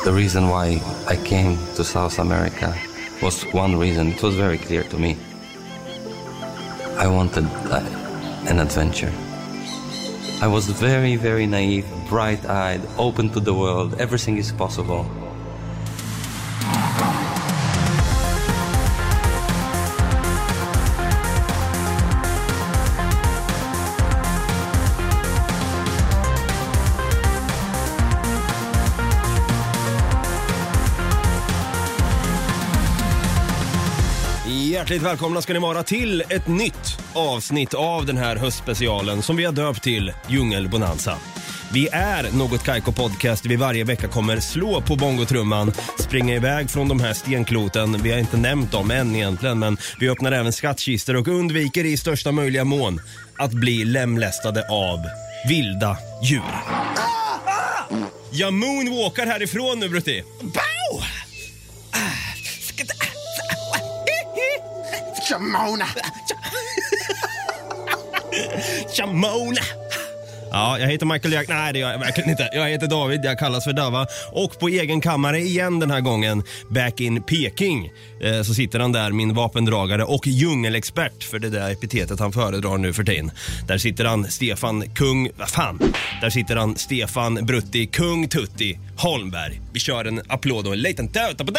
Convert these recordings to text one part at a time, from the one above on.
The reason why I came to South America was one reason. It was very clear to me. I wanted an adventure. I was very, very naive, bright-eyed, open to the world. Everything is possible. Hjärtligt välkomna ska ni vara till ett nytt avsnitt av den här höstspecialen som vi har döpt till Djungelbonanza. Vi är Något Kaiko Podcast. Vi varje vecka kommer slå på bongotrumman, springa iväg från de här stenkloten. Vi har inte nämnt dem än egentligen, men vi öppnar även skattkistor och undviker i största möjliga mån att bli lemlästade av vilda djur. Jag moonwalkar härifrån nu, Brutti. Bow! Chamona! Chamona! Ja, jag heter Michael Jack. Nej, det gör jag verkligen inte. Jag heter David, jag kallas för Dava. Och på egen kammare igen den här gången, back in Peking, så sitter han där, min vapendragare och djungelexpert, för det där epitetet han föredrar nu för tiden. Där sitter han, Stefan Kung... Vad fan? Där sitter han, Stefan Brutti Kung Tutti Holmberg. Vi kör en applåd och en liten töta på det!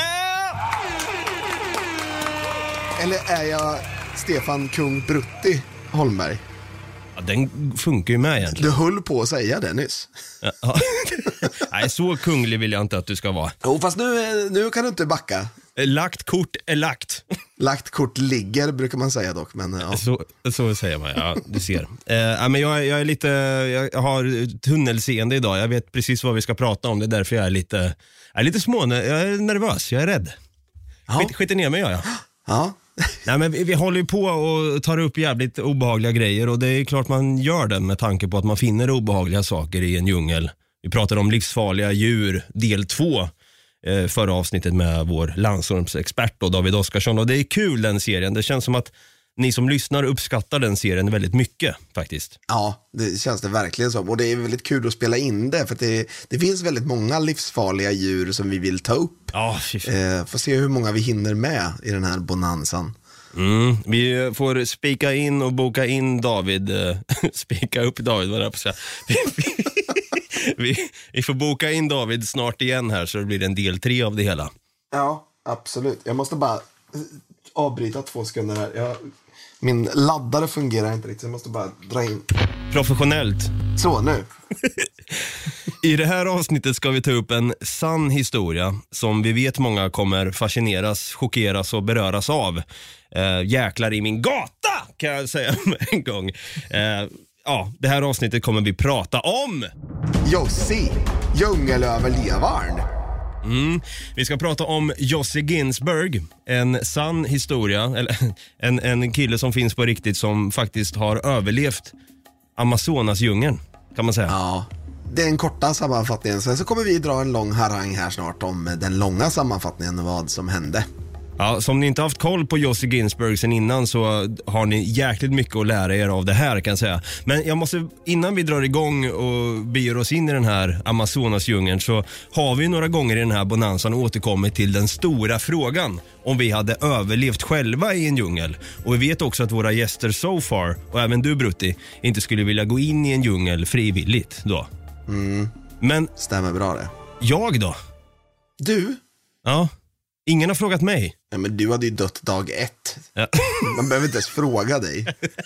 Eller är jag Stefan Kung Brutti Holmberg? Ja, den funkar ju med egentligen. Du höll på att säga det nyss. Ja. Nej, så kunglig vill jag inte att du ska vara. Jo, fast nu kan du inte backa. Lagt kort är lagt. Lagt kort ligger brukar man säga dock, men ja. Så säger man, ja, du ser. Men jag är lite, jag har tunnelseende idag. Jag vet precis vad vi ska prata om. Det är därför jag är lite jag är nervös, jag är rädd. Ja. Skiter ner mig, jag. Ja. Nej, men vi håller ju på och tar upp jävligt obehagliga grejer, och det är klart man gör det med tanke på att man finner obehagliga saker i en djungel. Vi pratade om livsfarliga djur, del 2, förra avsnittet med vår landsormsexpert då, David Oskarsson, och det är kul den serien. Det känns som att ni som lyssnar uppskattar den serien väldigt mycket faktiskt. Ja, det känns det verkligen så. Och det är väldigt kul att spela in det, för att det finns väldigt många livsfarliga djur som vi vill ta upp. Ja, får se hur många vi hinner med i den här bonanzan. Vi får spika in och boka in David. Spika upp David, vad det är på att säga. Vi får boka in David snart igen här, så det blir en del 3 av det hela. Ja, absolut. Jag måste bara avbryta 2 sekunder här. Min laddare fungerar inte riktigt, så jag måste bara dra in. Professionellt. Så, nu. I det här avsnittet ska vi ta upp en sann historia som vi vet många kommer fascineras, chockeras och beröras av. Jäklar i min gata, kan jag säga en gång. Det här avsnittet kommer vi prata om Jussi, djungelöverlevaren. Vi ska prata om Jussi Ginsberg, en sann historia, eller en kille som finns på riktigt, som faktiskt har överlevt Amazonasdjungeln, kan man säga. Ja, det är en korta sammanfattning. Sen så kommer vi dra en lång harang här snart om den långa sammanfattningen och vad som hände. Ja, som ni inte haft koll på Jussi Ginsberg sen innan, så har ni jäkligt mycket att lära er av det här, kan jag säga. Men jag måste, innan vi drar igång och beger oss in i den här Amazonasdjungeln, så har vi några gånger i den här bonanzan återkommit till den stora frågan om vi hade överlevt själva i en djungel. Och vi vet också att våra gäster so far, och även du Brutti, inte skulle vilja gå in i en djungel frivilligt då. Men stämmer bra det. Jag då? Du? Ja. Ingen har frågat mig. Ja, men du hade ju dött dag 1. Ja. Man behöver inte ens fråga dig.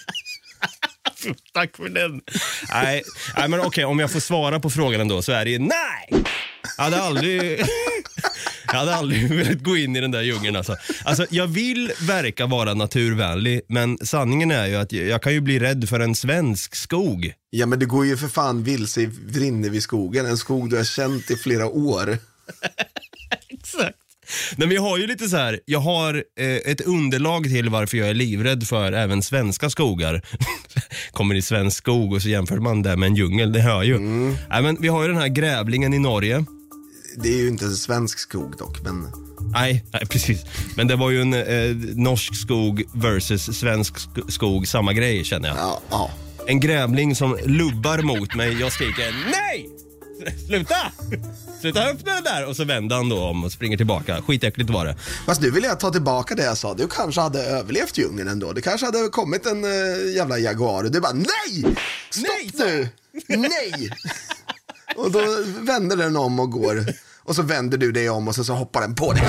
Tack för den. Nej, men okej, om jag får svara på frågan ändå, så är det nej. Jag hade aldrig velat gå in i den där djungeln alltså, jag vill verka vara naturvänlig, men sanningen är ju att jag kan ju bli rädd för en svensk skog. Ja, men det går ju för fan vilse i Vrinnevi skogen. En skog du har känt i flera år. Exakt. Men vi har ju lite så här, jag har ett underlag till varför jag är livrädd för även svenska skogar. Kommer i svensk skog och så jämför man det med en djungel, det hör ju. Nej, men vi har ju den här grävlingen i Norge. Det är ju inte en svensk skog dock, men... Nej, precis. Men det var ju en norsk skog versus svensk skog, samma grej känner jag. Ja. En grävling som lubbar mot mig, jag skriker nej! Sluta öppna det där. Och så vänder han då om och springer tillbaka. Skitäckligt var det. Fast nu vill jag ta tillbaka det jag sa. Du kanske hade överlevt djungeln ändå. Det kanske hade kommit en jävla jaguar och du bara, nej! Stopp nu! Nej! Och då vänder den om och går. Och så vänder du dig om och så hoppar den på dig.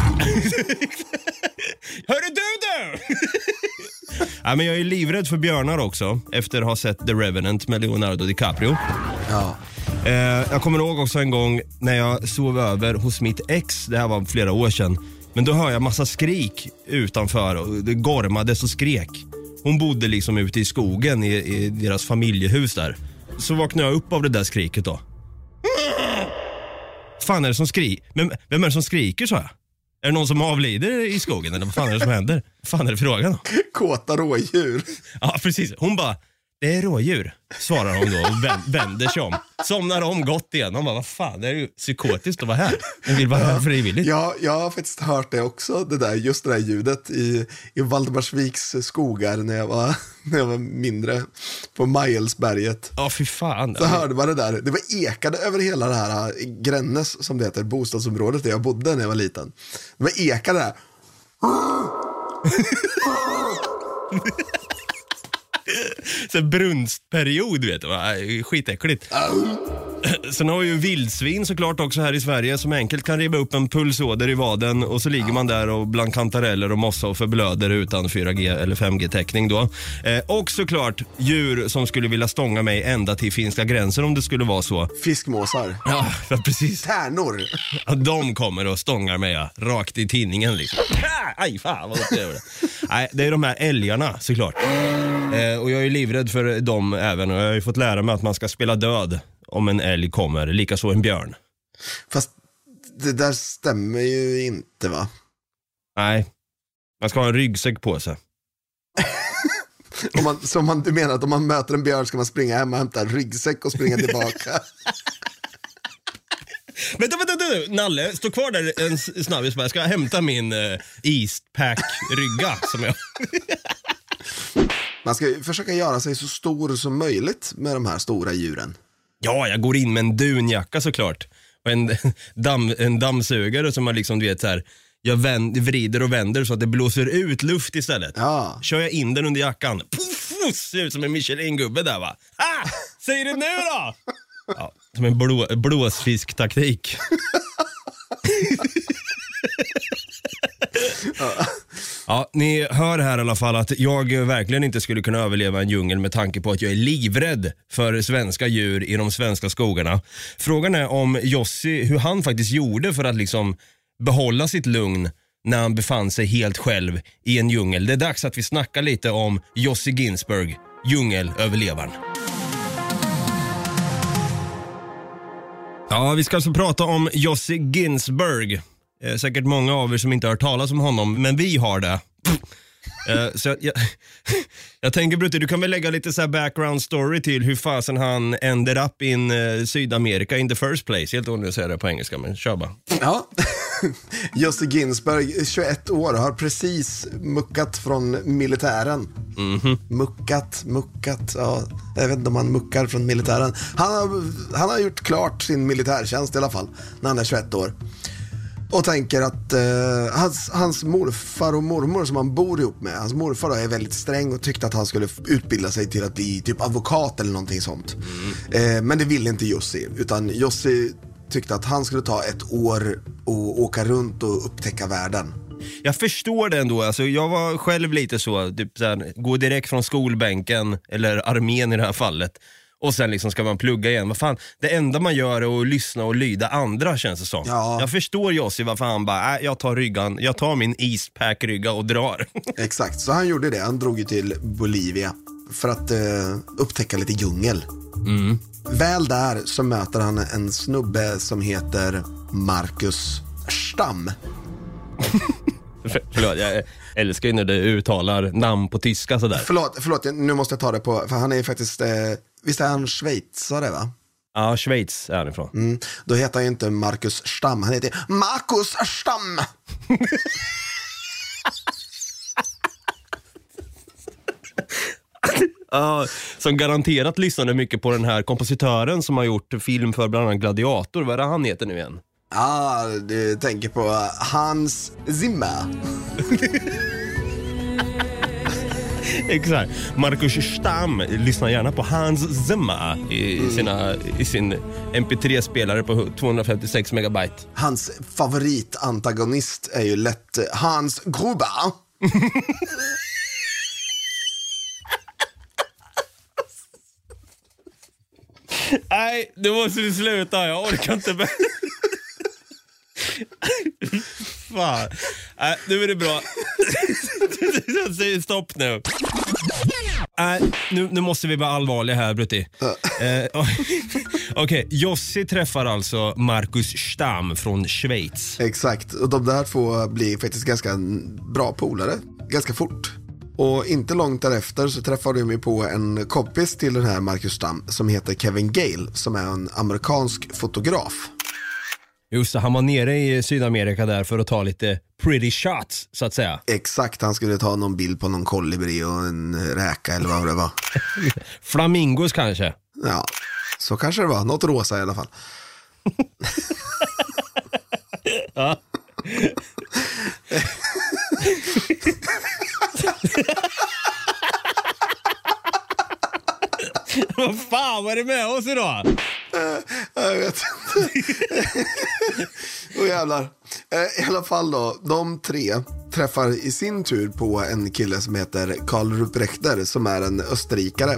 Hörru du! Ja, men jag är livrädd för björnar också. Efter att ha sett The Revenant med Leonardo DiCaprio. Ja. Jag kommer ihåg också en gång när jag sov över hos mitt ex. Det här var flera år sedan. Men då hör jag massa skrik utanför. Och det gormades och skrek. Hon bodde liksom ute i skogen i deras familjehus där. Så vaknade jag upp av det där skriket då. Fan är det som skriker? Men vem är det som skriker, så här? Är det någon som avlider i skogen eller vad fan är det som händer? Vad fan är det frågan om? Kåta rådjur. Ja, precis. Hon bara, det är rådjur, svarar hon då och vänder sig om. Somnar om gott igen. Hon bara, vad fan, det är ju psykotiskt att vara här. Jag vill vara här frivilligt. Ja, jag har faktiskt hört det också, just det där ljudet i Valdemarsviks skogar när jag var mindre på Majelsberget. Ja, fy fan. Så hörde man det där. Det var ekade över hela det här Grännes, som det heter, bostadsområdet där jag bodde när jag var liten. Det var ekade där. Så brunstperiod, vet du va? Skitäckligt. Sen har vi ju vildsvin såklart också här i Sverige som enkelt kan riva upp en pulsåder i vaden och så ligger man där och bland kantareller och mossa och förblöder utan 4G eller 5G-täckning då. Och såklart djur som skulle vilja stånga mig ända till finska gränsen om det skulle vara så. Fiskmåsar. Ja, precis. Tärnor. Ja, de kommer och stångar mig rakt i tinningen liksom. Aj, fan vad det är. Nej, det är de här älgarna såklart. Och jag är livrädd för dem även. Och jag har ju fått lära mig att man ska spela död om en älg kommer, likaså en björn. Fast det där stämmer ju inte, va? Nej, man ska ha en ryggsäck på sig. Du menar att om man möter en björn ska man springa hem och hämta en ryggsäck och springa tillbaka? Vänta, Nalle, stå kvar där en snabbis. Jag ska hämta min Eastpack-rygga som jag... Man ska försöka göra sig så stor som möjligt med de här stora djuren. Ja, jag går in med en dunjacka såklart. Och en dammsugare som man liksom, du vet så här, jag vrider och vänder så att det blåser ut luft istället. Ja. Kör jag in den under jackan. Puff, ser ut som en Michelin-gubbe där, va? Ah! Säg det nu då! Ja, som en blåsfisk-taktik. Ja, ni hör här i alla fall att jag verkligen inte skulle kunna överleva en djungel med tanke på att jag är livrädd för svenska djur i de svenska skogarna. Frågan är om Jossi, hur han faktiskt gjorde för att liksom behålla sitt lugn när han befann sig helt själv i en djungel. Det är dags att vi snackar lite om Jossi Ginsberg, djungelöverlevaren. Ja, vi ska alltså prata om Jossi Ginsberg. Säkert många av er som inte har hört talas om honom, men vi har det. Så jag tänker, Brutti, du kan väl lägga lite så här background story till hur fasen han ended up in Sydamerika in the first place. Helt ordentligt att säga det på engelska, men kör bara. Ja, Jossi Ginsberg, 21 år, har precis muckat från militären. Muckat, ja, jag vet inte om han muckar från militären. Han har gjort klart sin militärtjänst i alla fall, när han är 21 år. Och tänker att hans morfar och mormor som han bor ihop med, hans morfar är väldigt sträng och tyckte att han skulle utbilda sig till att bli typ advokat eller någonting sånt. Men det ville inte Jossi, utan Jossi tyckte att han skulle ta ett år och åka runt och upptäcka världen. Jag förstår det ändå, alltså, jag var själv lite så, typ så här, gå direkt från skolbänken eller armén i det här fallet. Och sen liksom ska man plugga igen. Vad fan, det enda man gör är att lyssna och lyda andra, känns det som. Ja. Jag förstår Jossi varför han bara, jag tar min Eastpack-rygga och drar. Exakt, så han gjorde det. Han drog ju till Bolivia för att upptäcka lite djungel. Väl där så möter han en snubbe som heter Marcus Stam. Förlåt, jag älskar ju när du uttalar namn på tyska sådär. Förlåt, nu måste jag ta det på, för han är ju faktiskt, visst är han schweizare, va? Ja, Schweiz är han ifrån. Då heter han ju inte Marcus Stam, han heter Marcus Stam. Som garanterat lyssnade mycket på den här kompositören som har gjort film för bland annat Gladiator. Vad är det han heter nu igen? Du tänker på Hans Zimmer. Exakt. Markus Stam lyssnar gärna på Hans Zimmer i sin MP3-spelare på 256 megabyte. Hans favoritantagonist är ju lätt Hans Gruber. Nej, det måste du sluta. Jag orkar inte. Fan. Nej, nu är det bra. Säg stopp nu. Nu måste vi vara allvarliga här, Brutti. Okej, Jussi träffar alltså Markus Stam från Schweiz. Exakt, och de där två blir faktiskt ganska bra polare. Ganska fort. Och inte långt därefter så träffar de ju på en kompis till den här Markus Stam som heter Kevin Gale, som är en amerikansk fotograf. Just det, han var nere i Sydamerika där för att ta lite pretty shots, så att säga. Exakt, han skulle ta någon bild på någon kolibri och en räka eller vad det var. Flamingos kanske. Ja, så kanske det var. Något rosa i alla fall. Ja. Vad fan var det med oss idag? Jag vet inte. Åh jävlar. I alla fall då, de tre träffar i sin tur på en kille som heter Karl Ruprechter, som är en österrikare.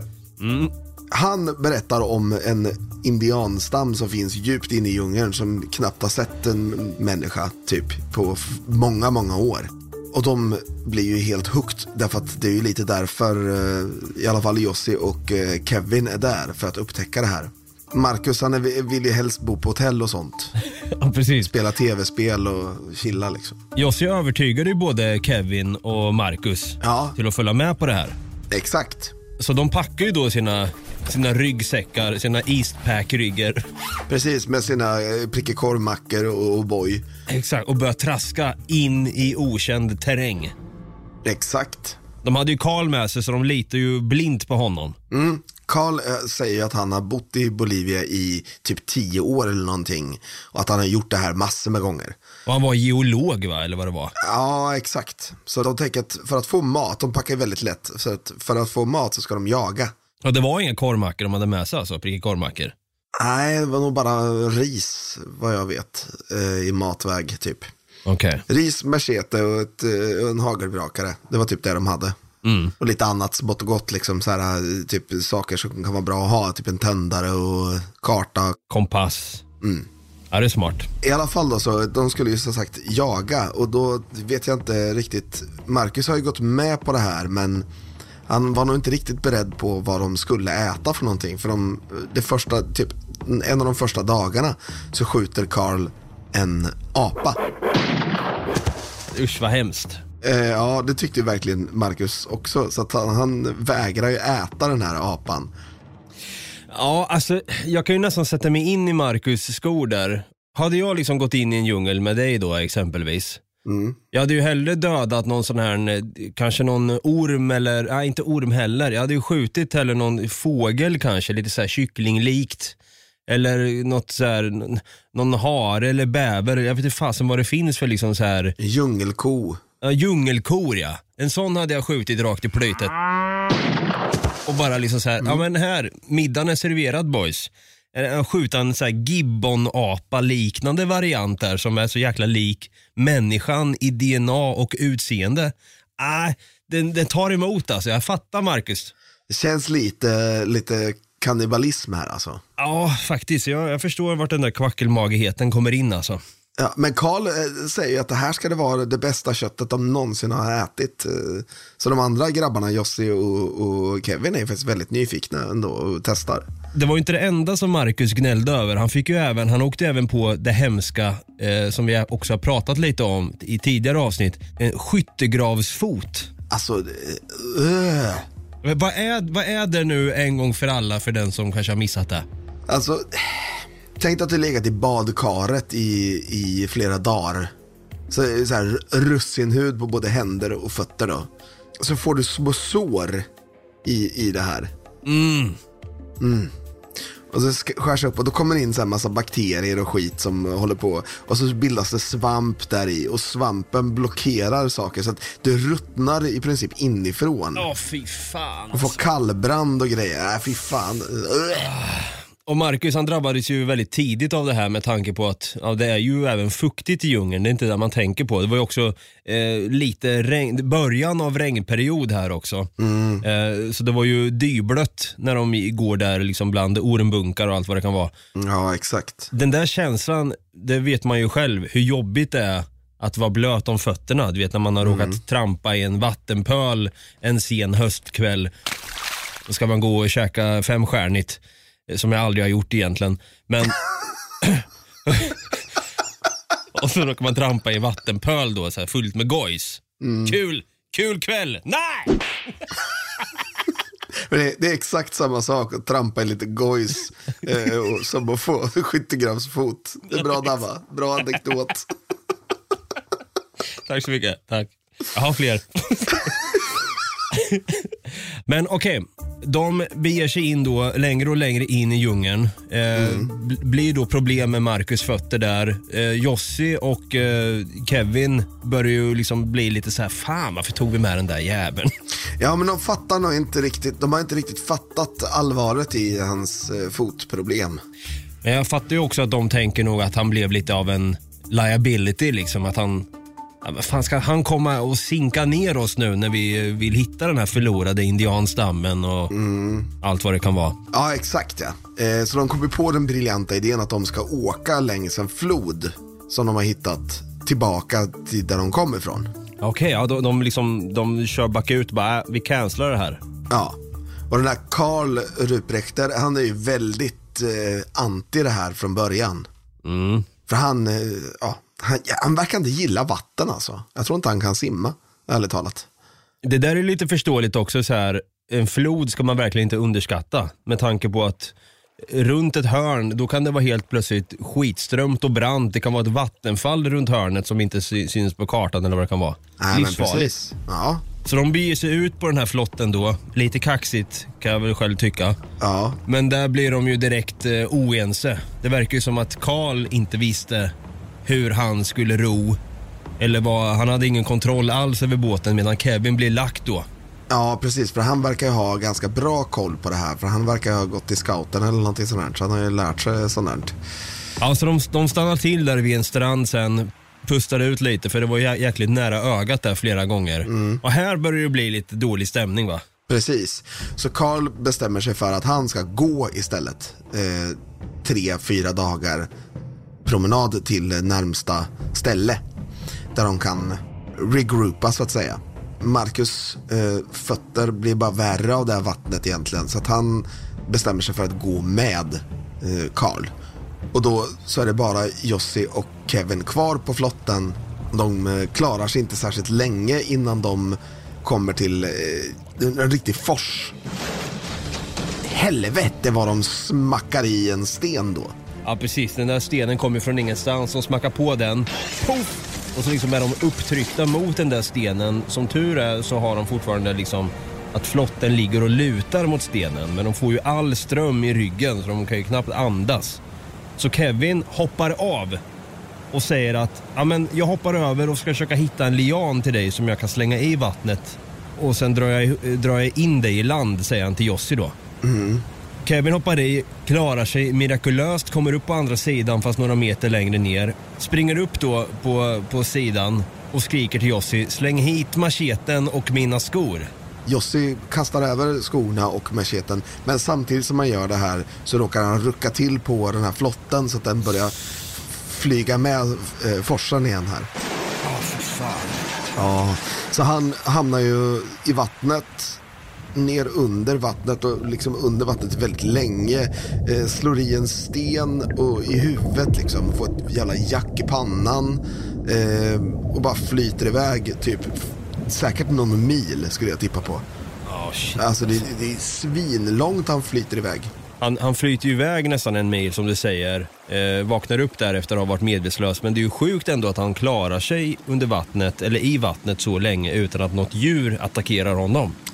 Han berättar om en indianstam som finns djupt inne i djungeln som knappt har sett en människa typ på många, många år. Och de blir ju helt hooked, därför att det är ju lite därför i alla fall Jussi och Kevin är där för att upptäcka det här. Markus, han vill ju helst bo på hotell och sånt. Ja, precis. Spela tv-spel och chilla liksom. Jussi övertygade ju både Kevin och Markus till att följa med på det här. Exakt. Så de packar ju då sina ryggsäckar, sina Eastpack-ryggar. Precis, med sina prickekorvmackor och boy. Exakt, och börjar traska in i okänd terräng. Exakt. De hade ju Karl med sig, så de litar ju blint på honom. Karl säger att han har bott i Bolivia i typ 10 år eller någonting. Och att han har gjort det här massor med gånger. Och han var geolog, va? Eller vad det var? Ja, exakt. Så de tänker att för att få mat, de packar väldigt lätt. Så att för att få mat så ska de jaga. Och det var inga korvmackor de hade med sig, alltså, korvmackor? Nej, det var nog bara ris, vad jag vet, i matväg typ. Okej. Ris, machete och en hagelbrakare. Det var typ det de hade. Och lite annat smått och gott liksom, så här, typ saker som kan vara bra att ha, typ en tändare och karta. Kompass. Ja, det är smart. I alla fall då, så de skulle ju som sagt jaga, och då vet jag inte riktigt. Markus har ju gått med på det här, men han var nog inte riktigt beredd på vad de skulle äta för någonting. För en av de första dagarna så skjuter Karl en apa. Usch, vad hemskt. Ja, det tyckte ju verkligen Markus också. Så att han vägrar ju äta den här apan. Ja, alltså jag kan ju nästan sätta mig in i Markus skor där. Hade jag liksom gått in i en djungel med dig då exempelvis, jag hade ju hellre dödat någon sån här, kanske någon orm, eller nej, inte orm heller. Jag hade ju skjutit eller någon fågel kanske, lite så här kycklinglikt. Eller något så här, någon hare eller bäver. Jag vet inte fasen vad det finns för liksom så här. Djungelko. Ja, djungelkor, ja. En sån hade jag skjutit rakt i plytet. Och bara liksom så här, ja men här, middagen är serverad, boys. Skjuta en så här gibbon-apa liknande variant där, som är så jäkla lik människan i DNA och utseende. Den tar emot alltså, jag fattar Markus. Det känns lite kannibalism här alltså. Ja, faktiskt. Jag förstår vart den där kvackelmagigheten kommer in alltså. Ja, men Karl säger att det här ska det vara det bästa köttet de någonsin har ätit. Så de andra grabbarna, Jussi och Kevin, är faktiskt väldigt nyfikna ändå och testar. Det var ju inte det enda som Markus gnällde över. Han åkte även på det hemska som vi också har pratat lite om i tidigare avsnitt. En skyttegravsfot. Alltså, Vad är det nu en gång för alla för den som kanske har missat det? Alltså, tänk att du legat i badkaret i flera dagar. Så här russinhud på både händer och fötter då. Så får du små sår i det här. Och så skärs upp och då kommer det in så här massa bakterier och skit som håller på. Och så bildas det svamp där i. Och svampen blockerar saker så att det ruttnar i princip inifrån. Fy fan. Och får kallbrand och grejer. Fy fan. Och Marcus, han drabbades ju väldigt tidigt av det här med tanke på att det är ju även fuktigt i djungeln. Det är inte det man tänker på. Det var ju också lite början av regnperiod här också. Så det var ju dyblött när de går där liksom bland ormbunkar och allt vad det kan vara. Ja, exakt. Den där känslan, det vet man ju själv hur jobbigt det är att vara blöt om fötterna. Du vet när man har råkat trampa i en vattenpöl en sen höstkväll. Då ska man gå och käka 5-stjärnigt. Som jag aldrig har gjort egentligen. Men och så råkar man trampa i vattenpöl då så här, fullt med gojs. Kul kväll. Nej! Det är exakt samma sak att trampa i lite gojs som att få skyttegravsfot. Det är bra, Dava. Bra anekdot. Tack så mycket. Tack. Jag har fler. Men okej, de beger sig in då längre och längre in i djungeln. Blir då problem med Marcus fötter där. Jossi och Kevin börjar ju liksom bli lite så här: fan, varför tog vi med den där jäveln? Ja, men de fattar nog inte riktigt. De har inte riktigt fattat allvaret i hans fotproblem. Men jag fattar ju också att de tänker nog att han blev lite av en liability liksom, att han... Fan, ska han komma och sinka ner oss nu när vi vill hitta den här förlorade indianstammen och allt vad det kan vara? Ja, exakt ja. Så de kommer på den briljanta idén att de ska åka längs en flod som de har hittat tillbaka till där de kommer ifrån. Okej, ja, de kör backa ut och bara, vi cancelar det här. Ja, och den här Karl Ruprechter, han är ju väldigt anti det här från början. För han verkar inte gilla vatten alltså. Jag tror inte han kan simma, ärligt talat. Det där är lite förståeligt också så här. En flod ska man verkligen inte underskatta. Med tanke på att runt ett hörn, då kan det vara helt plötsligt skitströmt och brant. Det kan vara ett vattenfall runt hörnet som inte syns på kartan eller vad det kan vara. Nej, men precis. Ja. Så de beger sig ut på den här flotten då. Lite kaxigt kan jag väl själv tycka. Ja. Men där blir de ju direkt oense. Det verkar ju som att Karl inte visste hur han skulle ro. Eller han hade ingen kontroll alls över båten medan Kevin blir lagt då. Ja, precis. För han verkar ju ha ganska bra koll på det här. För han verkar ha gått till scouten eller någonting sånt här. Så han har ju lärt sig sånt här. Ja, så de stannar till där vid en strand sen. Pustar ut lite för det var jäkligt nära ögat där flera gånger. Och här börjar det bli lite dålig stämning, va? Precis. Så Karl bestämmer sig för att han ska gå istället 3-4 dagar promenad till närmsta ställe där de kan regroupa så att säga. Marcus fötter blir bara värre av det här vattnet egentligen, så att han bestämmer sig för att gå med Karl. Och då så är det bara Jossi och Kevin kvar på flotten. De klarar sig inte särskilt länge innan de kommer till en riktig fors. Helvete vad de smackar i en sten då. Ja, precis. Den där stenen kommer från ingenstans. De smackar på den. Puff! Och så liksom är de upptryckta mot den där stenen. Som tur är så har de fortfarande liksom att flotten ligger och lutar mot stenen. Men de får ju all ström i ryggen så de kan ju knappt andas. Så Kevin hoppar av och säger att jag hoppar över och ska försöka hitta en lian till dig som jag kan slänga i vattnet. Och sen drar jag in dig i land, säger han till Jossi då. Kevin hoppar i, klarar sig mirakulöst, kommer upp på andra sidan fast några meter längre ner. Springer upp då på sidan och skriker till Jossi: släng hit macheten och mina skor. Jossi kastar över skorna och macheten, men samtidigt som man gör det här så råkar han rucka till på den här flotten så att den börjar flyga med forsen igen här. För fan. Ja, så han hamnar ju i vattnet, ner under vattnet och liksom under vattnet väldigt länge, slår i en sten och i huvudet liksom, får ett jävla jack i pannan och bara flyter iväg typ säkert någon mil skulle jag tippa på. Alltså det är svinlångt han flyter iväg. Han flyter ju iväg nästan en mil som du säger, vaknar upp där efter att ha varit medvetslös. Men det är ju sjukt ändå att han klarar sig under vattnet eller i vattnet så länge utan att något djur attackerar honom.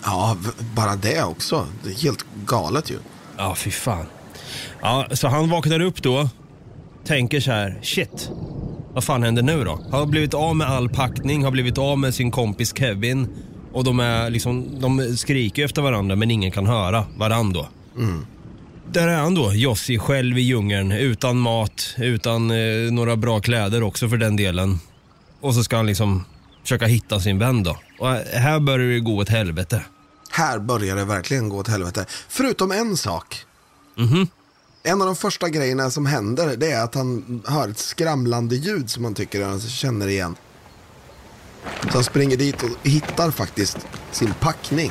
Ja, bara det också. Det är helt galet ju. Ja, fy fan. Ja, så han vaknar upp då, tänker så här: shit, vad fan händer nu då? Han har blivit av med all packning, har blivit av med sin kompis Kevin. Och de skriker efter varandra, men ingen kan höra varandra då. Där är han då, Jossi, själv i djungeln, utan mat, utan några bra kläder också för den delen. Och så ska han liksom försöka hitta sin vän då. Och här börjar det gå åt helvete. Här börjar det verkligen gå åt helvete. Förutom en sak. En av de första grejerna som händer, det är att han hör ett skramlande ljud som han tycker han känner igen. Så han springer dit och hittar faktiskt sin packning.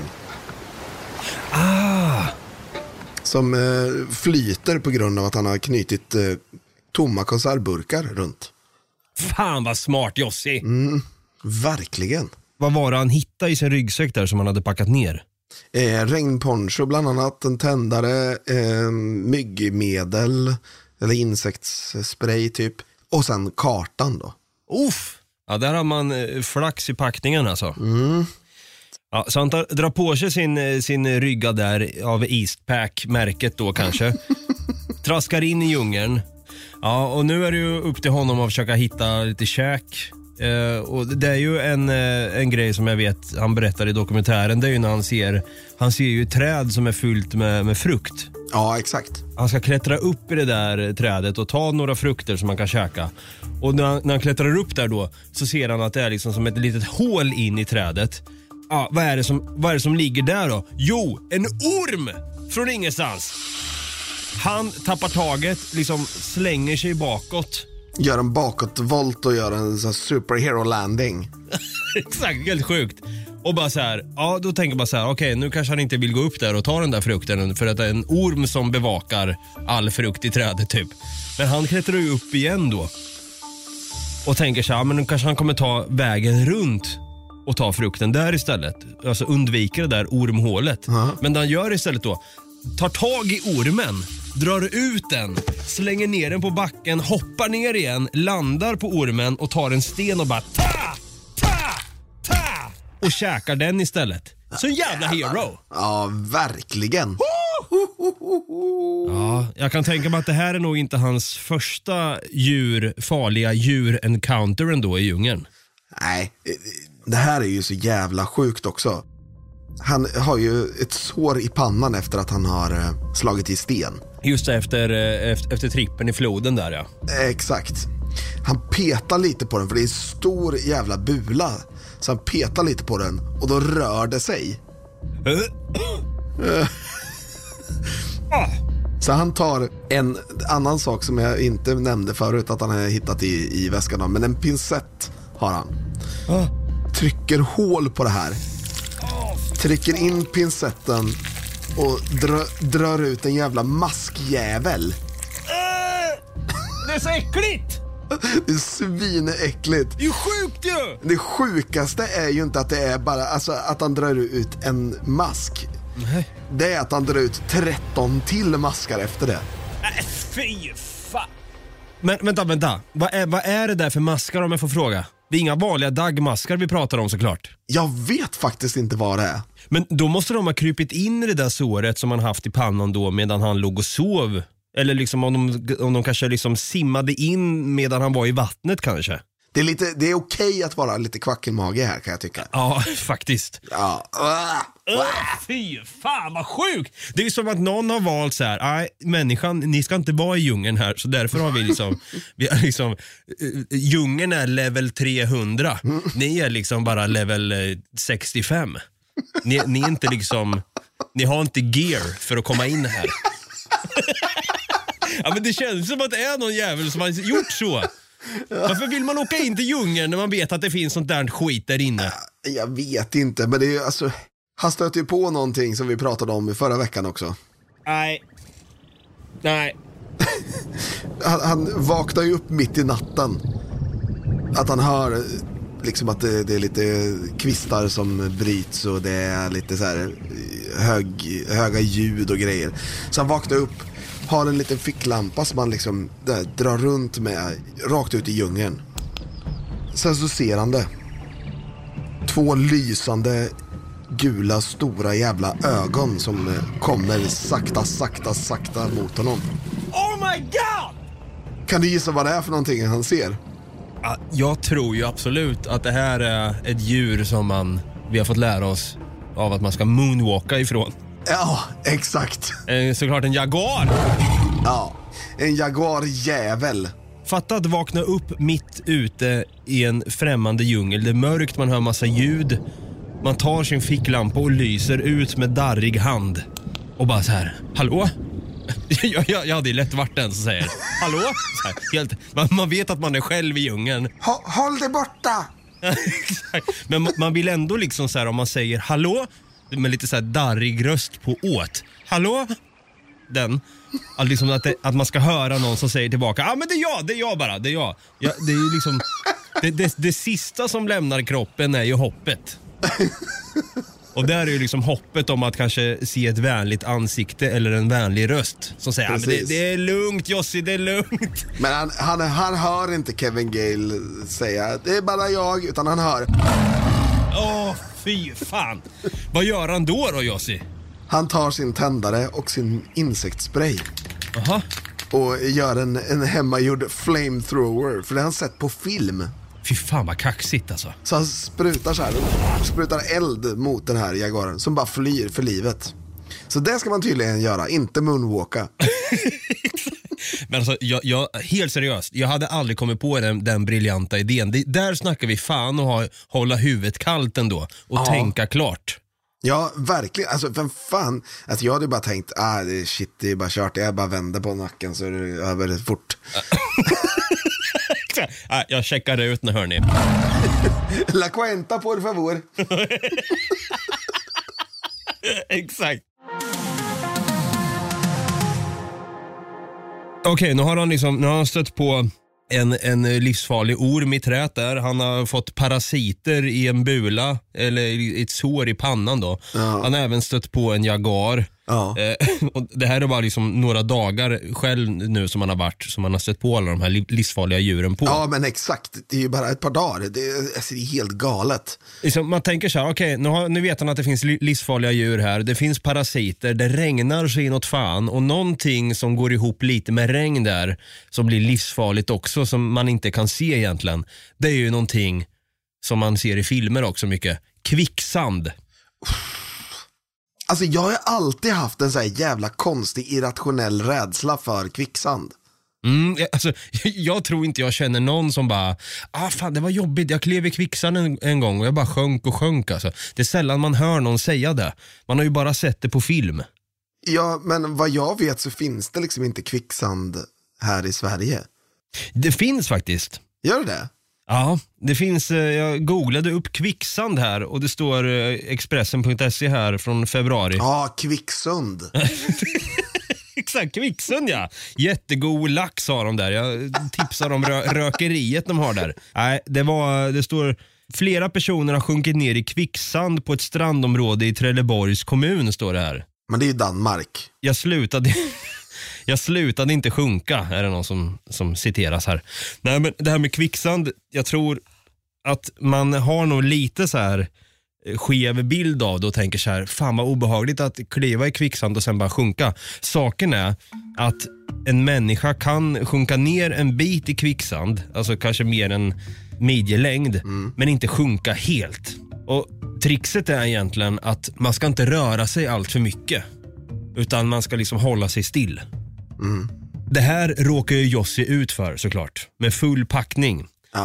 Som flyter på grund av att han har knutit tomma konservburkar runt. Fan vad smart, Jossi. Verkligen. Vad var det han hittade i sin ryggsäck där som han hade packat ner? Regnponcho bland annat, en tändare, myggmedel eller insektsspray typ. Och sen kartan då. Uff! Ja, där har man flax i packningen alltså. Ja, så han drar på sig sin rygga där av Eastpak-märket då kanske. Traskar in i djungeln. Ja, och nu är det ju upp till honom att försöka hitta lite käk. Och det är ju en grej som jag vet han berättar i dokumentären. Det är ju när han ser ju träd som är fyllt med frukt. Ja, exakt. Han ska klättra upp i det där trädet och ta några frukter som man kan käka. Och när han klättrar upp där då, så ser han att det är liksom som ett litet hål in i trädet. Ja, vad är det som ligger där då? Jo, en orm från ingenstans. Han tappar taget, liksom slänger sig bakåt. Gör en bakåtvolt och gör en så superhero landing. Exakt, helt sjukt. Och bara så här, ja, då tänker man så här: okej, nu kanske han inte vill gå upp där och ta den där frukten för att det är en orm som bevakar all frukt i trädet typ. Men han klättrar ju upp igen då. Och tänker så här, men nu kanske han kommer ta vägen runt och ta frukten där istället. Alltså undviker det där ormhålet. Men det han gör istället då, tar tag i ormen, drar ut den, slänger ner den på backen, hoppar ner igen, landar på ormen och tar en sten och bara ta och käkar den istället. Så en jävla hero. Ja, verkligen. Ja, jag kan tänka mig att det här är nog inte hans första farliga djur-encounter ändå i djungeln. Nej, det här är ju så jävla sjukt också. Han har ju ett sår i pannan efter att han har slagit i sten. Just efter trippen i floden där, ja. Exakt. Han petar lite på den för det är en stor jävla bula. Så han petar lite på den och då rör det sig. Så han tar en annan sak som jag inte nämnde förut att han har hittat i väskan. Men en pincett har han. Trycker hål på det här. Trycker in pincetten och drar ut en jävla maskjävel. Det är så äckligt! Det är svinäckligt. Det är sjukt ju! Det sjukaste är ju inte att det är bara alltså, att han drar ut en mask. Nej. Det är att han drar ut 13 till maskar efter det. Fy fan. Men vänta. Vad är det där för maskar om jag får fråga? Det är inga vanliga dagmaskar vi pratar om såklart. Jag vet faktiskt inte vad det är. Men då måste de ha krypit in i det där såret som han haft i pannan då medan han låg och sov. Eller liksom om de kanske liksom simmade in medan han var i vattnet kanske. Det är okej att vara lite kvackelmage här kan jag tycka. Ja, faktiskt. Ja. Fy fan vad sjukt. Det är som att någon har valt så här: nej, människan, ni ska inte vara i djungeln här. Så därför har vi har liksom djungeln är level 300. Ni är liksom bara level 65. Ni är inte liksom, ni har inte gear för att komma in här. Ja, men det känns som att det är någon jävel som har gjort så. Varför vill man åka in till djungeln när man vet att det finns sånt där skit där inne? Jag vet inte, men det är ju alltså, han stöter ju på någonting som vi pratade om i förra veckan också. Nej. Han vaknar ju upp mitt i natten. Att han hör liksom att det är lite kvistar som bryts och det är lite så här höga ljud och grejer. Så han vaknar upp, har en liten ficklampa som han liksom drar runt med rakt ut i djungeln. Sen så ser han det. 2 lysande gula stora jävla ögon som kommer sakta mot honom. Oh my god! Kan du gissa vad det är för någonting han ser? Ja, jag tror ju absolut att det här är ett djur som vi har fått lära oss av att man ska moonwalka ifrån. Ja, exakt. Såklart en jaguar. Ja, en jaguarjävel. Fatta att vakna upp mitt ute i en främmande djungel. Det är mörkt, man hör massa ljud. Man tar sin ficklampa och lyser ut med darrig hand. Och bara så här, hallå? Jag hade ju lätt varit den som säger hallå? Så här, helt, man vet att man är själv i djungeln. Håll dig borta! Men man vill ändå liksom så här, om man säger hallå med lite så här darrig röst på åt. Hallå? Den. Liksom att man ska höra någon som säger tillbaka men det är jag bara, det är jag. Ja, det är ju liksom det sista som lämnar kroppen är ju hoppet. Och där är ju liksom hoppet om att kanske se ett vänligt ansikte eller en vänlig röst som säger men det är lugnt Jossi, det är lugnt. Men han hör inte Kevin Gale säga det är bara jag, utan han hör fy fan. Vad gör han då Jossi? Han tar sin tändare och sin insektsspray. Aha. Och gör en hemmagjord flamethrower, för det har han sett på film. Fy fan vad kaxigt alltså. Så han sprutar så här, sprutar eld mot den här jaguaren som bara flyr för livet. Så det ska man tydligen göra, inte moonwalka. Men alltså, jag helt seriöst, jag hade aldrig kommit på den briljanta idén. Där snackar vi fan och hålla huvudet kallt ändå och tänka klart. Ja, verkligen. Alltså, vem fan? Alltså, jag hade bara tänkt, det är bara kört. Jag bara vänder på nacken så är det över fort. Jag checkar det ut nu, hörni. La cuenta, por favor. Exakt. Okej, nu har han stött på en livsfarlig orm i träet där. Han har fått parasiter i en bula eller ett sår i pannan då. Ja. Han har även stött på en jaguar. Ja. Och det här är bara liksom några dagar själv nu som han har stött på alla de här livsfarliga djuren på. Ja, men exakt. Det är ju bara ett par dagar. Det är helt galet. Liksom, man tänker så här, okej, nu vet han att det finns livsfarliga djur här. Det finns parasiter, det regnar så inåt fan. Och någonting som går ihop lite med regn där, som blir livsfarligt också, som man inte kan se egentligen. Det är ju någonting som man ser i filmer också mycket. Kvicksand. Alltså jag har alltid haft en så här jävla konstig irrationell rädsla för kvicksand. Alltså, jag tror inte jag känner någon som bara fan det var jobbigt, jag klev i kvicksand en gång och jag bara sjönk alltså. Det är sällan man hör någon säga det. Man har ju bara sett det på film. Ja, men vad jag vet så finns det liksom inte kvicksand här i Sverige. Det finns faktiskt. Gör det? Ja, det finns, jag googlade upp kvicksand här och det står Expressen.se här från februari. Ja, Kvicksund. Exakt, Kvicksund ja. Jättegod lax har de där. Jag tipsar om rökeriet de har där. Nej, det står flera personer har sjunkit ner i kvicksand på ett strandområde i Trelleborgs kommun, står det här. Men det är ju Danmark. Jag slutade inte sjunka, är det någon som citeras här. Nej, men det här med kvicksand, jag tror att man har nog lite så här skev bild av det och tänker så här, fan vad obehagligt att kliva i kvicksand och sen bara sjunka. Saken är att en människa kan sjunka ner en bit i kvicksand, alltså kanske mer än midjelängd, men inte sjunka helt. Och trixet är egentligen att man ska inte röra sig allt för mycket, utan man ska liksom hålla sig still. Det här råkar ju Jossi ut för såklart, med full packning.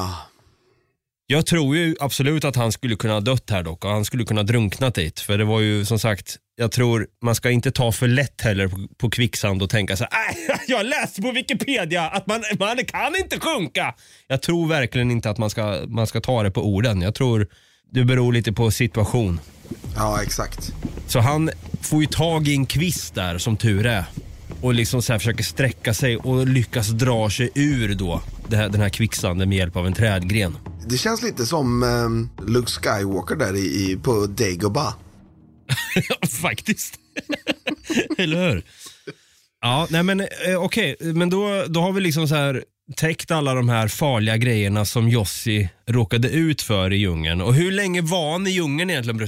Jag tror ju absolut att han skulle kunna ha dött här dock, och han skulle kunna drunknat dit. För det var ju som sagt, jag tror man ska inte ta för lätt heller på kvicksand och tänka så här, jag läste på Wikipedia att man kan inte sjunka. Jag tror verkligen inte att man ska ta det på orden. Jag tror det beror lite på situation. Ja, exakt. Så han får ju tag i en kvist där, som tur är, och liksom så här försöker sträcka sig och lyckas dra sig ur då den här kvicksanden med hjälp av en trädgren. Det känns lite som Luke Skywalker där på Dagobah. Ja, faktiskt. Eller hur? Ja, nej men okej. Men då har vi liksom så här täckt alla de här farliga grejerna som Jossi råkade ut för i djungeln. Och hur länge var han i djungeln egentligen, Brutti?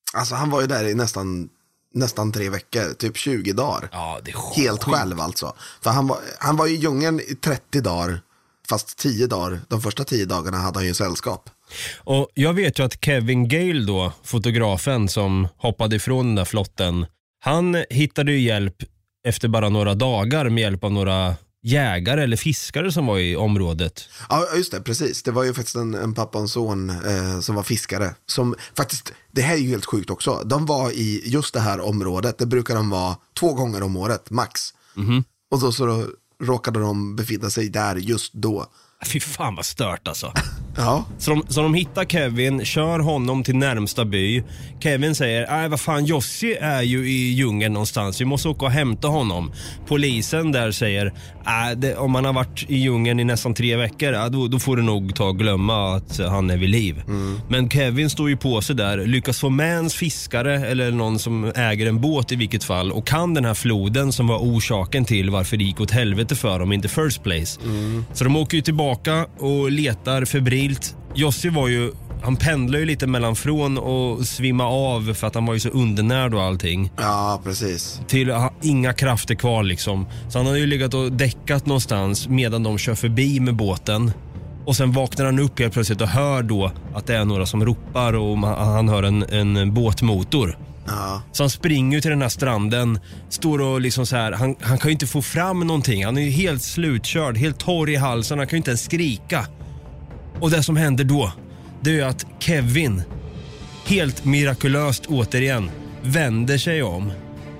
Alltså han var ju där i nästan 3 veckor, typ 20 dagar. Ja, det är helt själv alltså. För han var i djungeln i 30 dagar, fast 10 dagar, de första 10 dagarna hade han ju sällskap. Och jag vet ju att Kevin Gale då, fotografen som hoppade ifrån den där flotten, han hittade ju hjälp efter bara några dagar med hjälp av några jägare eller fiskare som var i området. Ja, just det, precis. Det var ju faktiskt en pappa och en son som var fiskare. Som faktiskt, det här är ju helt sjukt också. De var i just det här området. Det brukar de vara 2 gånger om året, max. Och då råkade de befinna sig där just då. Fy fan vad stört alltså. Ja. Så de hittar Kevin, kör honom till närmsta by. Kevin säger, vad fan, Jossi är ju i djungeln någonstans, vi måste åka och hämta honom. Polisen där säger, om han har varit i djungeln i nästan 3 veckor, då får du nog ta och glömma att han är vid liv. Men Kevin står ju på sig där, lyckas få med en fiskare eller någon som äger en båt i vilket fall, och kan den här floden som var orsaken till varför det gick åt helvete för dem in the first place. Så de åker ju tillbaka och letar febrilt. Jossi han pendlar ju lite mellan från och svimma av för att han var ju så undernärd och allting. Ja, precis. Till inga krafter kvar liksom. Så han har ju legat och däckat någonstans medan de kör förbi med båten. Och sen vaknar han upp helt plötsligt och hör då att det är några som ropar och han hör en båtmotor. Ja. Så han springer till den här stranden, står och liksom så här, han kan ju inte få fram någonting. Han är ju helt slutkörd, helt torr i halsen, han kan ju inte ens skrika. Och det som händer då, det är att Kevin, helt mirakulöst återigen, vänder sig om,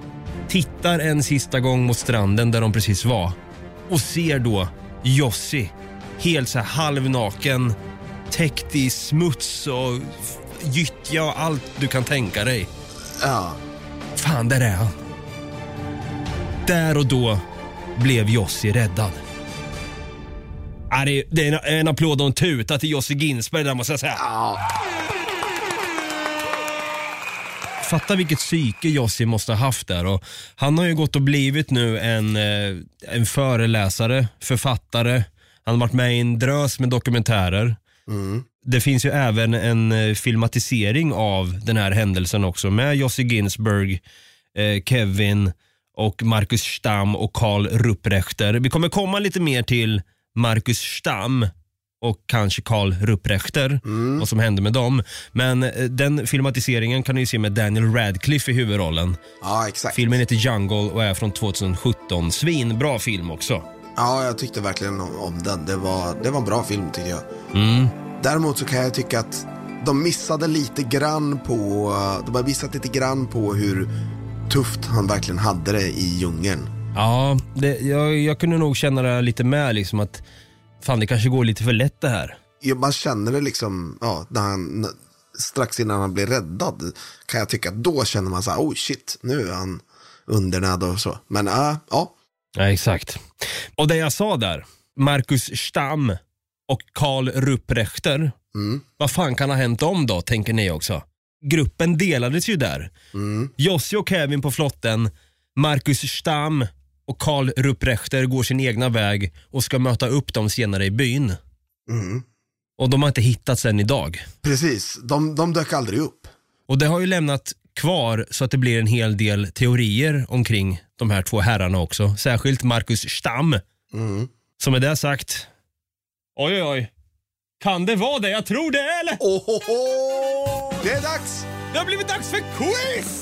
tittar en sista gång mot stranden där de precis var och ser då Jossi helt så här halvnaken, täckt i smuts och gyttja och allt du kan tänka dig. Ja. Fan, där är han. Där och då blev Jossi räddad. Det är en applåd och en tuta till Jossi Ginsberg där, måste jag säga. Ja. Fatta vilket psyke Jossi måste ha haft där. Och han har ju gått och blivit nu en föreläsare, författare. Han har varit med i en drös med dokumentärer. Det finns ju även en filmatisering av den här händelsen också, med Jossi Ginsberg, Kevin och Marcus Stam och Karl Rupprechter. Vi kommer komma lite mer till Marcus Stam och kanske Karl Rupprechter, vad som hände med dem. Men den filmatiseringen kan ni se med Daniel Radcliffe i huvudrollen. Ja, exakt. Filmen heter Jungle och är från 2017. Svinbra film också. Ja, jag tyckte verkligen om den. Det var en bra film, tycker jag. Däremot så kan jag tycka att de missade lite grann på hur tufft han verkligen hade det i djungeln. Ja, jag kunde nog känna det lite med liksom, att fan, det kanske går lite för lätt det här. Ja, man känner det liksom, strax innan han blir räddad, kan jag tycka, då känner man så här, oh shit, nu är han undernärd och så. Men ja. Ja, exakt. Och det jag sa där, Marcus Stam och Karl Rupprechter, vad fan kan ha hänt om då, tänker ni också? Gruppen delades ju där. Jossi och Kevin på flotten, Marcus Stam och Karl Rupprechter går sin egna väg och ska möta upp dem senare i byn. Och de har inte hittats än idag. Precis, de dök aldrig upp. Och det har ju lämnat kvar så att det blir en hel del teorier omkring de här 2 herrarna också. Särskilt Marcus Stam. Som är det sagt. Oj. Kan det vara det? Jag tror det, eller? Det är dags! Det har blivit dags för quiz!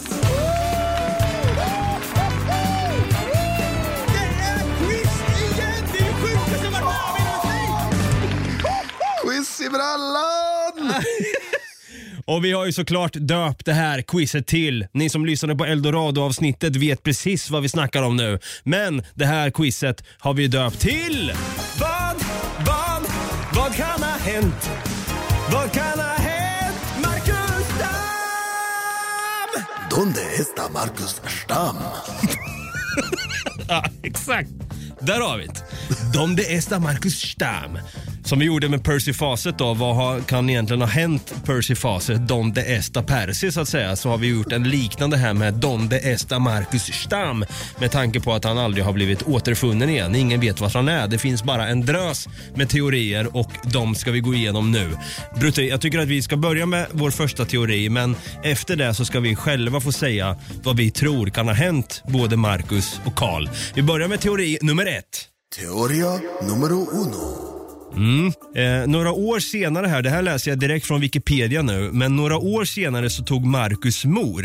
Quiz i brallan! Och vi har ju såklart döpt det här quizet till, ni som lyssnade på Eldorado-avsnittet vet precis vad vi snackar om nu. Men det här quizet har vi döpt till Vad kan ha hänt? Vad kan ha hänt? Marcus Stam! Donde está Marcus Stam? Ja, exakt. Där har vi det. Donde está Marcus Stam? Som vi gjorde med Percy Fawcett då, kan egentligen ha hänt Percy Fawcett, Donde Esta Percy så att säga, så har vi gjort en liknande här med Donde Esta Marcus Stam, med tanke på att han aldrig har blivit återfunnen igen. Ingen vet var han är, det finns bara en drös med teorier och de ska vi gå igenom nu. Brutte, jag tycker att vi ska börja med vår första teori, men efter det så ska vi själva få säga vad vi tror kan ha hänt både Marcus och Karl. Vi börjar med teori nummer 1. Teoria numero uno. Några år senare här, det här läser jag direkt från Wikipedia nu, men några år senare så tog Marcus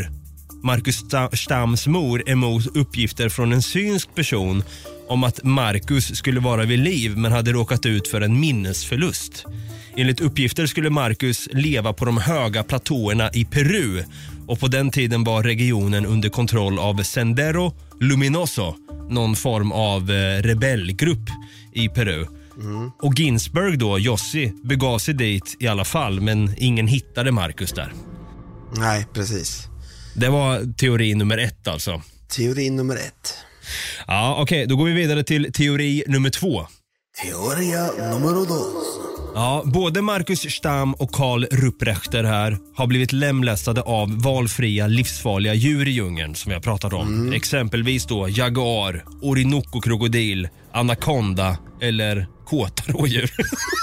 Stams mor emot uppgifter från en synsk person om att Marcus skulle vara vid liv men hade råkat ut för en minnesförlust. Enligt uppgifter skulle Marcus leva på de höga platåerna i Peru, och på den tiden var regionen under kontroll av Sendero Luminoso, någon form av rebellgrupp i Peru. Och Ginsberg då, Jossi, begav sig dit i alla fall, men ingen hittade Marcus där. Nej, precis. Det var teori nummer 1 alltså. Teori nummer 1. Ja, okej, då går vi vidare till teori nummer 2. Teoria numero 2. Ja, både Marcus Stam och Karl Rupprechter här har blivit lemlästade av valfria livsfarliga djur i djungeln som vi har pratat om. Exempelvis då jaguar, orinoco-krokodil, anakonda eller kåtarådjur.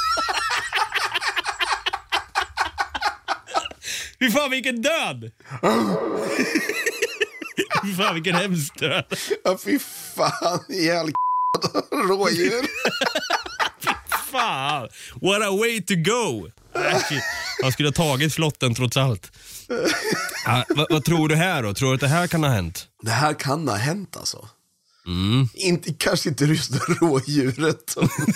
Fy fan vilken död! Fy fan vilken hemsk död! Ja, fy fan, ihjäl rådjur. Fan, what a way to go. Han skulle ha tagit flotten trots allt. Vad tror du här då? Tror du att det här kan ha hänt? Det här kan ha hänt alltså. Kanske inte just rådjuret.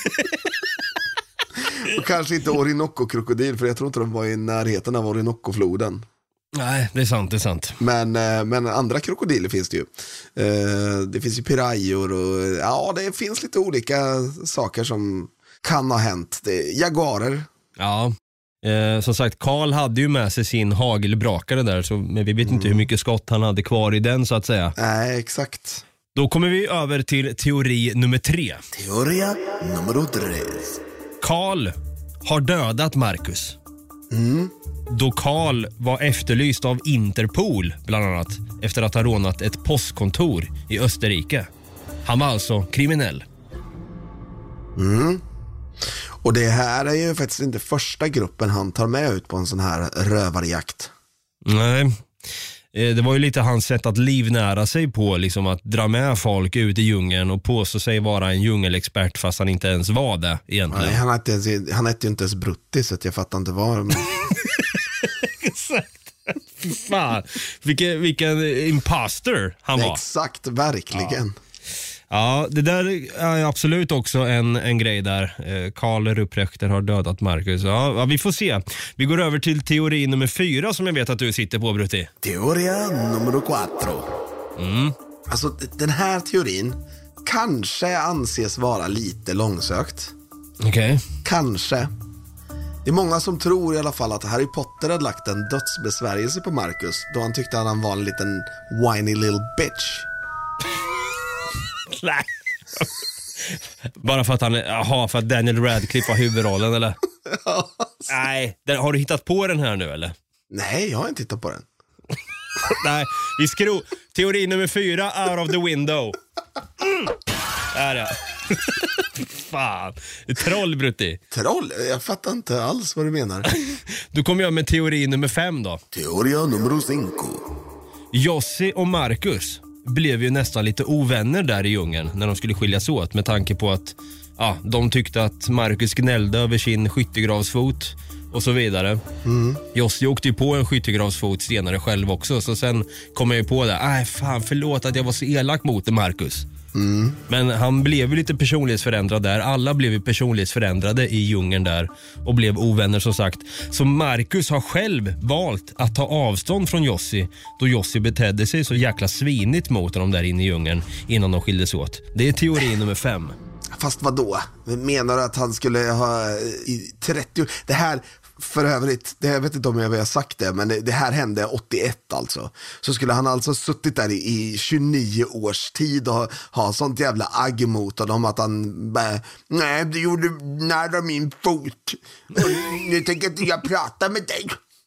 Och kanske inte orinoco-krokodil, för jag tror inte de var i närheten av Orinoco-floden. Nej, det är sant. Men andra krokodiler finns det ju. Det finns ju pirajor och ja, det finns lite olika saker som kan ha hänt. Jaguarer. Ja, som sagt, Karl hade ju med sig sin hagelbrakare där, men vi vet inte hur mycket skott han hade kvar i den så att säga. Nej, exakt. Då kommer vi över till teori nummer 3. Teoria nummer 3. Karl har dödat Marcus. Då Karl var efterlyst av Interpol bland annat efter att ha rånat ett postkontor i Österrike. Han var alltså kriminell. Och det här är ju faktiskt inte första gruppen han tar med ut på en sån här rövarjakt. Nej, det var ju lite hans sätt att livnära sig på, liksom att dra med folk ut i djungeln och påstå sig vara en djungelexpert fast han inte ens var det egentligen. Nej, han hette ju inte ens Brutti, så att jag fattar inte var. Men... Exakt. Fan, vilken imposter han var. Exakt, verkligen. Ja, det där är absolut också en grej där. Karl Rupprechter har dödat Marcus. Ja, vi får se. Vi går över till teori nummer 4 som jag vet att du sitter på, Brutti. Teoria nummer 4. Alltså, den här teorin kanske anses vara lite långsökt. Okej. Kanske. Det är många som tror i alla fall att Harry Potter hade lagt en dödsbesvärjelse på Marcus då han tyckte att han var en liten whiny little bitch. Nej. Bara för att för att Daniel Radcliffe har huvudrollen, eller? Ja. Nej, har du hittat på den här nu, eller? Nej, jag har inte hittat på den. Nej, teori nummer 4 out of the window. Där ja. Fan, troll, Brutti. Troll? Jag fattar inte alls vad du menar. Då kommer jag med teori nummer 5 då. Teoria nummer 5. Jossi och Marcus blev ju nästan lite ovänner där i djungeln när de skulle skiljas åt, med tanke på att de tyckte att Marcus gnällde över sin skyttegravsfot och så vidare. Jossi åkte ju på en skyttegravsfot senare själv också, så sen kom jag ju på det. Fan, förlåt att jag var så elak mot Marcus. Men han blev ju lite personlighetsförändrad där. Alla blev ju personlighetsförändrade i djungeln där och blev ovänner som sagt. Så Marcus har själv valt att ta avstånd från Jossi då Jossi betedde sig så jäkla svinigt mot honom där inne i djungeln innan de skildes åt. Det är teori nummer 5. Fast vad då? Menar du att han skulle ha i 30... Det här för övrigt, jag vet inte om jag har sagt det, men det här hände 81 alltså. Så skulle han alltså suttit där i 29 års tid och ha sånt jävla agg mot honom att han bara, nej, du gjorde nära min fot. Och nu tänker inte jag prata med dig.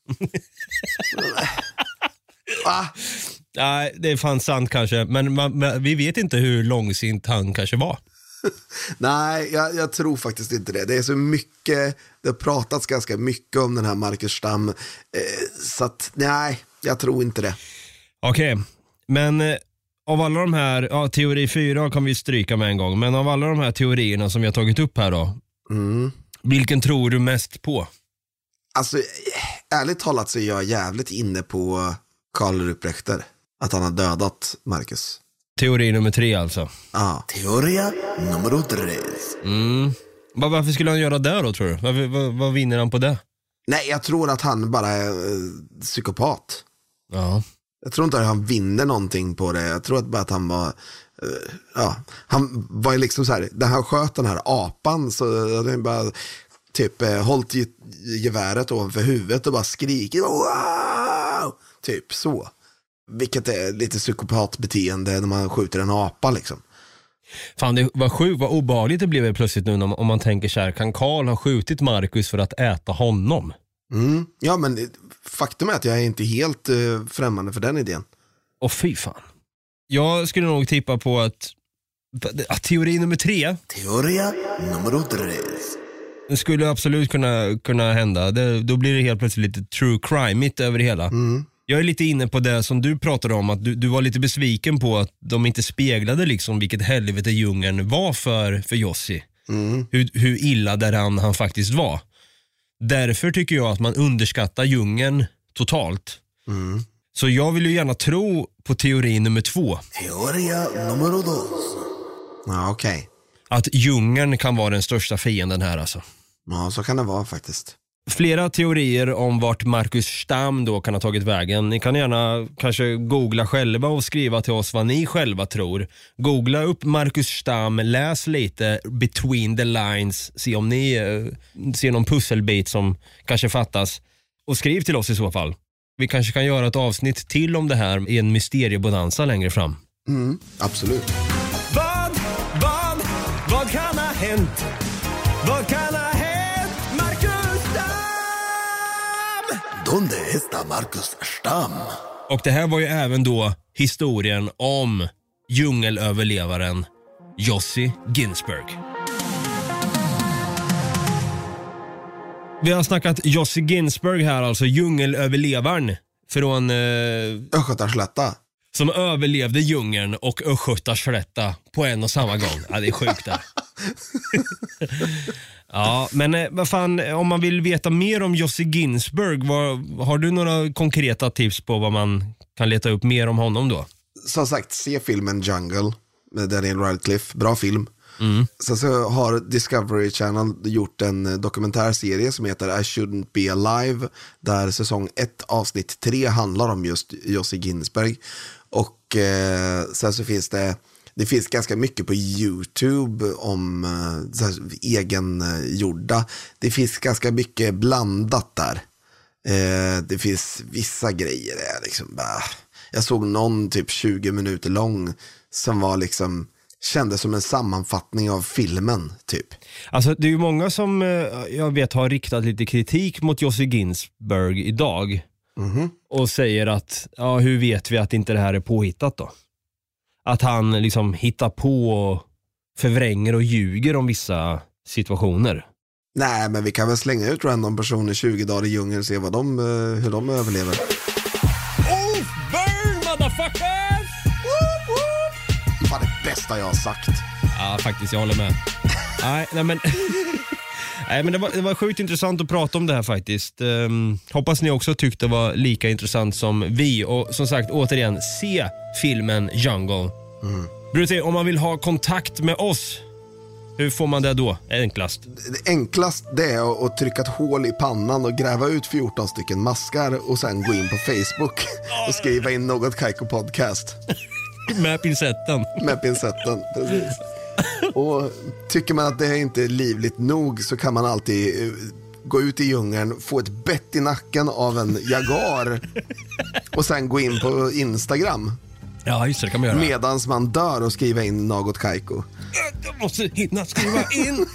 Nej, det är fan sant kanske. Men vi vet inte hur långsint han kanske var. Nej, jag tror faktiskt inte det. Det är så mycket, det har pratats ganska mycket om den här Marcus Stam. Så att, nej, jag tror inte det. Okej, men av alla de här, teori 4 kan vi stryka med en gång. Men av alla de här teorierna som jag har tagit upp här då, vilken tror du mest på? Alltså, ärligt talat så är jag jävligt inne på Karl Ruprechter. Att han har dödat Marcus. Teori nummer 3 alltså. Ja. Teoria nummer 3. Varför skulle han göra det då, tror du? Vad vinner han på det? Nej, jag tror att han bara är psykopat. Ja. Jag tror inte att han vinner någonting på det. Jag tror att bara att han var... han var ju liksom så här... När han sköt den här apan så hade han bara typ hållit geväret ovanför huvudet och bara skrikit. Wow! Typ så. Vilket är lite psykopatbeteende när man skjuter en apa liksom. Fan, det var sjukt, vad obehagligt det blev plötsligt nu om man tänker så här, kan Karl ha skjutit Marcus för att äta honom? Ja, men faktum är att jag är inte helt främmande för den idén. Och fy fan. Jag skulle nog tippa på att teori nummer 3. Teoria nummer 3. Skulle absolut kunna hända. Då blir det helt plötsligt lite true crime mitt över det hela. Jag är lite inne på det som du pratade om, att du var lite besviken på att de inte speglade liksom vilket helvete djungeln var för Jussi. Hur illa däran han faktiskt var. Därför tycker jag att man underskattar djungeln totalt. Så jag vill ju gärna tro på teori nummer 2. Teoria nummer 2. Ja, okej. Att djungeln kan vara den största fienden här alltså. Ja, så kan det vara faktiskt. Flera teorier om vart Marcus Stam då kan ha tagit vägen. Ni kan gärna kanske googla själva och skriva till oss vad ni själva tror. Googla upp Marcus Stam, läs lite between the lines, se om ni ser någon pusselbit som kanske fattas. Och skriv till oss i så fall. Vi kanske kan göra ett avsnitt till om det här i en mysteriebonanza längre fram. Absolut. Vad kan ha hänt? Vad kan ha hänt, Marcus Stam? Donde está Marcus Stam? Och det här var ju även då historien om djungelöverlevaren Jussi Ginsberg. Vi har snackat Jussi Ginsberg här, alltså djungelöverlevaren från Östgötaslätta. som överlevde djungeln och Östgötaslätta på en och samma gång. Ja, det är sjukt det. Ja, men vad fan, om man vill veta mer om Jussi Ginsberg, har du några konkreta tips på vad man kan leta upp mer om honom då? Som sagt, se filmen Jungle med Daniel Radcliffe. Bra film. Sen så har Discovery Channel gjort en dokumentärserie som heter I Shouldn't Be Alive, där säsong 1 avsnitt 3 handlar om just Jussi Ginsberg. Och sen så finns det finns ganska mycket på YouTube om egengjorda. Det finns ganska mycket blandat där. Det finns vissa grejer där liksom bara, jag såg någon typ 20 minuter lång som var liksom, kändes som en sammanfattning av filmen typ. Alltså det är ju många som jag vet har riktat lite kritik mot Jussi Ginsberg idag. Och säger att, ja, hur vet vi att inte det här är påhittat då? Att han liksom hittar på och förvränger och ljuger om vissa situationer. Nej, men vi kan väl slänga ut random personer 20 dagar i djungeln och se vad hur de överlever. Oh, burn motherfuckers! Det var det bästa jag har sagt. Ja, faktiskt, jag håller med. Nej, men nej, men det var sjukt intressant att prata om det här faktiskt. Hoppas ni också tyckte det var lika intressant som vi. Och som sagt, återigen, se filmen Jungle. Brutti, om man vill ha kontakt med oss, hur får man det då? Enklast? Det enklast det är att trycka ett hål i pannan och gräva ut 14 stycken maskar och sen gå in på Facebook och skriva in något Kaiko Podcast. Med pincetten. Med pincetten, precis. Och tycker man att det inte är livligt nog så kan man alltid gå ut i djungeln, få ett bett i nacken av en jagar och sen gå in på Instagram. Ja, just det kan man göra. Medans man dör och skriva in Något Kaiko. Jag måste hinna skriva in.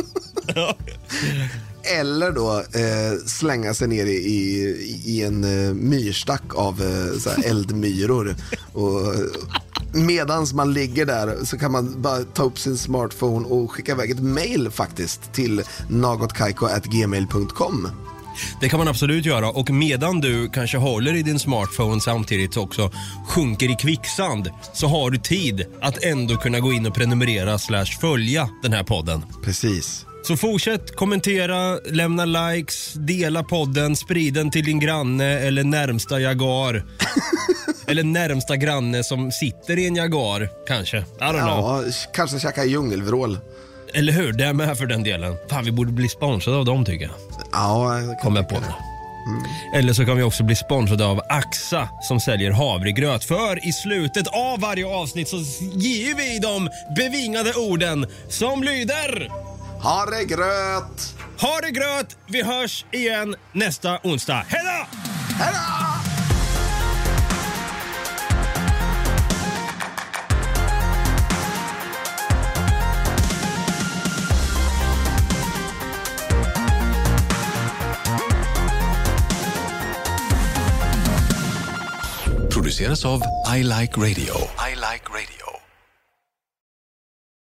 Eller då slänga sig ner i en myrstack av så här eldmyror. Och medans man ligger där så kan man bara ta upp sin smartphone och skicka iväg ett mail faktiskt till nagotkaiko@gmail.com. Det kan man absolut göra, och medan du kanske håller i din smartphone samtidigt också sjunker i kvicksand, så har du tid att ändå kunna gå in och prenumerera / följa den här podden. Precis. Så fortsätt kommentera, lämna likes, dela podden, sprid den till din granne eller närmsta jagar. Eller närmsta granne som sitter i en jagar, kanske. I don't know. Ja, kanske käka djungelvrål. Eller hur, det är med för den delen. Fan, vi borde bli sponsrade av dem tycker jag. Ja, Kommer på det. Eller så kan vi också bli sponsrade av Axa som säljer havregröt. För i slutet av varje avsnitt så ger vi de bevingade orden som lyder: Havregröt! Havregröt! Vi hörs igen nästa onsdag. Hej då! Hej då! Produceras av I Like Radio. I Like Radio.